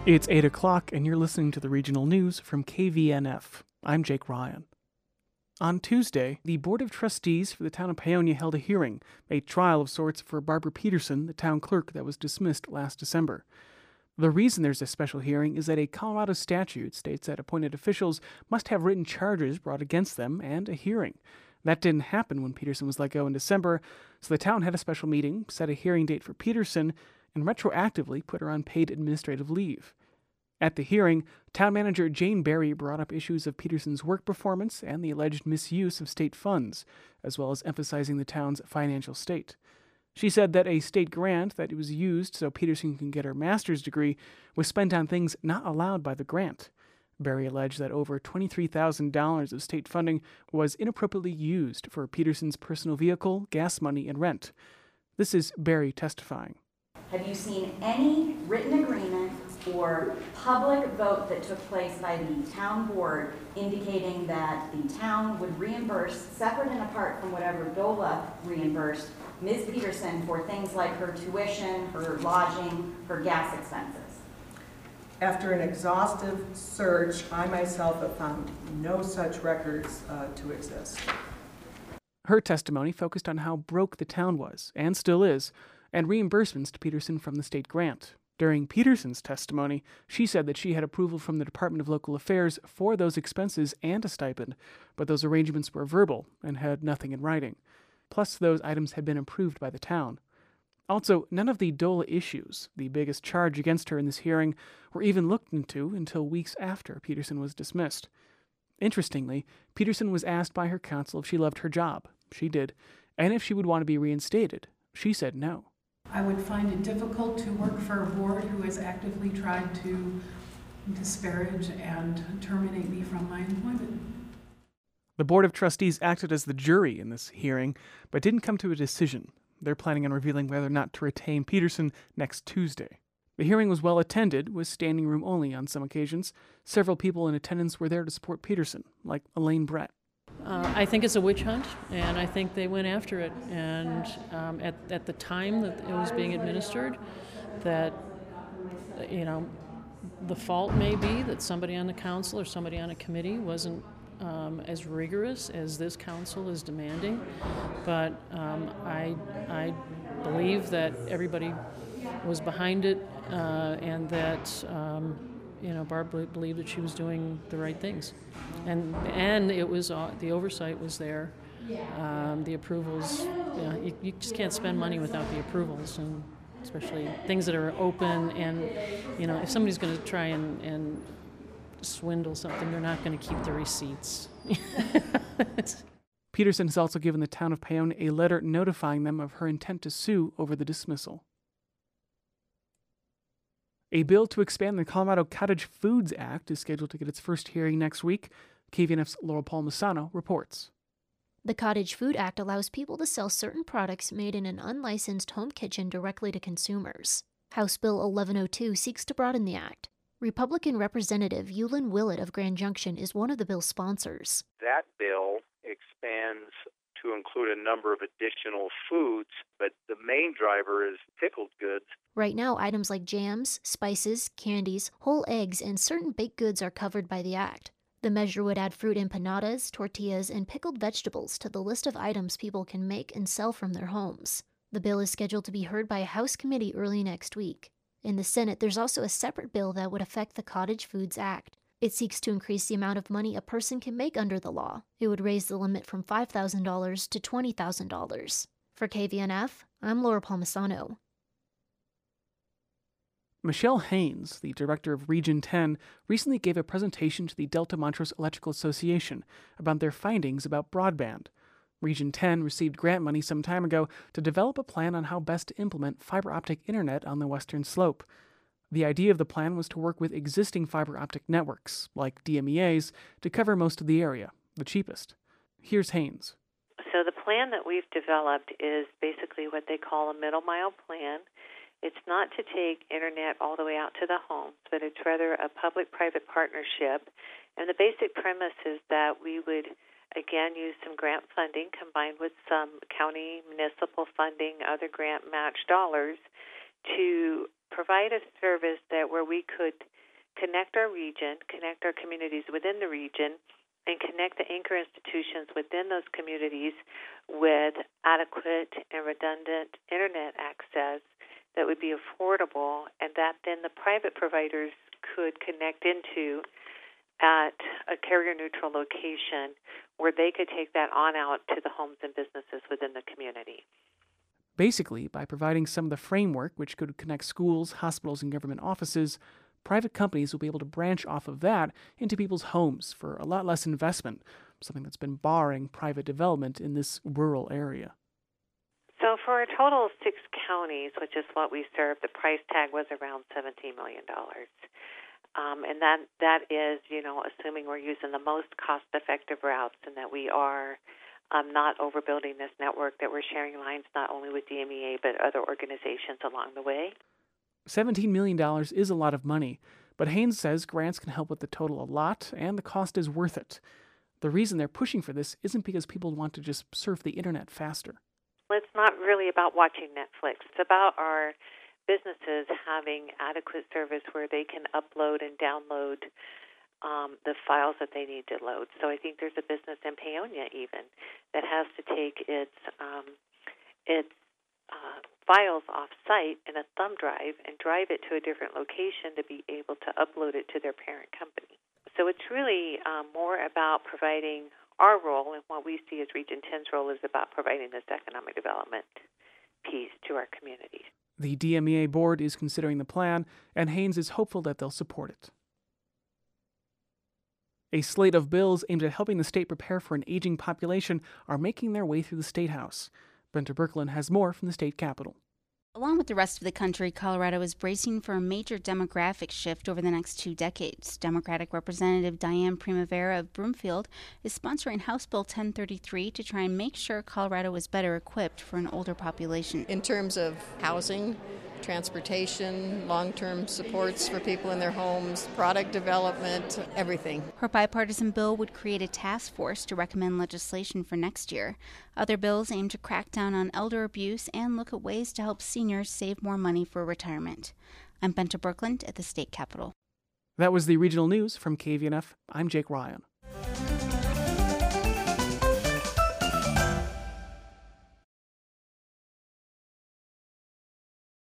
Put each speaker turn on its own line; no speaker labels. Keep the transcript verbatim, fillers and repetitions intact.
It's eight o'clock, and you're listening to the regional news from K V N F. I'm Jake Ryan. On Tuesday, the Board of Trustees for the town of Paonia held a hearing, a trial of sorts for Barbara Peterson, the town clerk that was dismissed last December. The reason there's a special hearing is that a Colorado statute states that appointed officials must have written charges brought against them and a hearing. That didn't happen when Peterson was let go in December, so the town had a special meeting, set a hearing date for Peterson, and retroactively put her on paid administrative leave. At the hearing, town manager Jane Berry brought up issues of Peterson's work performance and the alleged misuse of state funds, as well as emphasizing the town's financial state. She said that a state grant that was used so Peterson can get her master's degree was spent on things not allowed by the grant. Berry alleged that over twenty-three thousand dollars of state funding was inappropriately used for Peterson's personal vehicle, gas money, and rent. This is Berry testifying.
Have you seen any written agreement or public vote that took place by the town board indicating that the town would reimburse, separate and apart from whatever DOLA reimbursed, Miz Peterson for things like her tuition, her lodging, her gas expenses?
After an exhaustive search, I myself have found no such records uh, to exist.
Her testimony focused on how broke the town was, and still is, and reimbursements to Peterson from the state grant. During Peterson's testimony, she said that she had approval from the Department of Local Affairs for those expenses and a stipend, but those arrangements were verbal and had nothing in writing. Plus, those items had been approved by the town. Also, none of the DOLA issues, the biggest charge against her in this hearing, were even looked into until weeks after Peterson was dismissed. Interestingly, Peterson was asked by her counsel if she loved her job. She did, and if she would want to be reinstated. She said no.
I would find it difficult to work for a board who has actively tried to disparage and terminate me from my employment.
The Board of Trustees acted as the jury in this hearing, but didn't come to a decision. They're planning on revealing whether or not to retain Peterson next Tuesday. The hearing was well attended, with standing room only on some occasions. Several people in attendance were there to support Peterson, like Elaine Brett.
Uh, I think it's a witch hunt, and I think they went after it. And um, at, at the time that it was being administered, that, you know, the fault may be that somebody on the council or somebody on a committee wasn't um, as rigorous as this council is demanding. But um, I, I believe that everybody was behind it, uh, and that um, you know, Barb believed that she was doing the right things, and and it was uh, the oversight was there, um, the approvals. You know, you, you just can't spend money without the approvals, and especially things that are open. And you know, if somebody's going to try and, and swindle something, they're not going to keep the receipts.
Peterson has also given the town of Paonia a letter notifying them of her intent to sue over the dismissal. A bill to expand the Colorado Cottage Foods Act is scheduled to get its first hearing next week. K V N F's Laurel Palmisano reports.
The Cottage Food Act allows people to sell certain products made in an unlicensed home kitchen directly to consumers. House Bill eleven oh two seeks to broaden the act. Republican Representative Yulin Willett of Grand Junction is one of the bill's sponsors.
That bill expands to include a number of additional foods, but the main driver is pickled goods.
Right now, items like jams, spices, candies, whole eggs, and certain baked goods are covered by the act. The measure would add fruit empanadas, tortillas, and pickled vegetables to the list of items people can make and sell from their homes. The bill is scheduled to be heard by a House committee early next week. In the Senate, there's also a separate bill that would affect the Cottage Foods Act. It seeks to increase the amount of money a person can make under the law. It would raise the limit from five thousand dollars to twenty thousand dollars. For K V N F, I'm Laura Palmisano.
Michelle Haynes, the director of Region ten, recently gave a presentation to the Delta Montrose Electrical Association about their findings about broadband. Region ten received grant money some time ago to develop a plan on how best to implement fiber optic internet on the western slope. The idea of the plan was to work with existing fiber optic networks, like D M E As, to cover most of the area, the cheapest. Here's Haynes.
So the plan that we've developed is basically what they call a middle mile plan. It's not to take internet all the way out to the homes, but it's rather a public-private partnership. And the basic premise is that we would, again, use some grant funding combined with some county municipal funding, other grant match dollars to provide a service that where we could connect our region, connect our communities within the region, and connect the anchor institutions within those communities with adequate and redundant internet access that would be affordable, and that then the private providers could connect into at a carrier-neutral location where they could take that on out to the homes and businesses within the community.
Basically, by providing some of the framework which could connect schools, hospitals, and government offices, private companies will be able to branch off of that into people's homes for a lot less investment, something that's been barring private development in this rural area.
So for a total of six counties, which is what we serve, the price tag was around seventeen million dollars. Um, and that that is, you know, assuming we're using the most cost-effective routes and that we are um, not overbuilding this network, that we're sharing lines not only with D M E A but other organizations along the way.
seventeen million dollars is a lot of money, but Haynes says grants can help with the total a lot, and the cost is worth it. The reason they're pushing for this isn't because people want to just surf the internet faster.
It's not really about watching Netflix. It's about our businesses having adequate service where they can upload and download um, the files that they need to load. So I think there's a business in Paonia even that has to take its um, its uh, files off-site in a thumb drive and drive it to a different location to be able to upload it to their parent company. So it's really um, more about providing our role, and what we see as Region ten's role is about providing this economic development piece to our communities.
The D M E A board is considering the plan, and Haynes is hopeful that they'll support it. A slate of bills aimed at helping the state prepare for an aging population are making their way through the State House. Brenda Birkeland has more from the state capitol.
Along with the rest of the country, Colorado is bracing for a major demographic shift over the next two decades. Democratic Representative Diane Primavera of Broomfield is sponsoring House Bill ten thirty-three to try and make sure Colorado is better equipped for an older population.
In terms of housing, transportation, long-term supports for people in their homes, product development, everything.
Her bipartisan bill would create a task force to recommend legislation for next year. Other bills aim to crack down on elder abuse and look at ways to help seniors save more money for retirement. I'm Brenda Birkeland at the state capitol.
That was the regional news from K V N F. I'm Jake Ryan.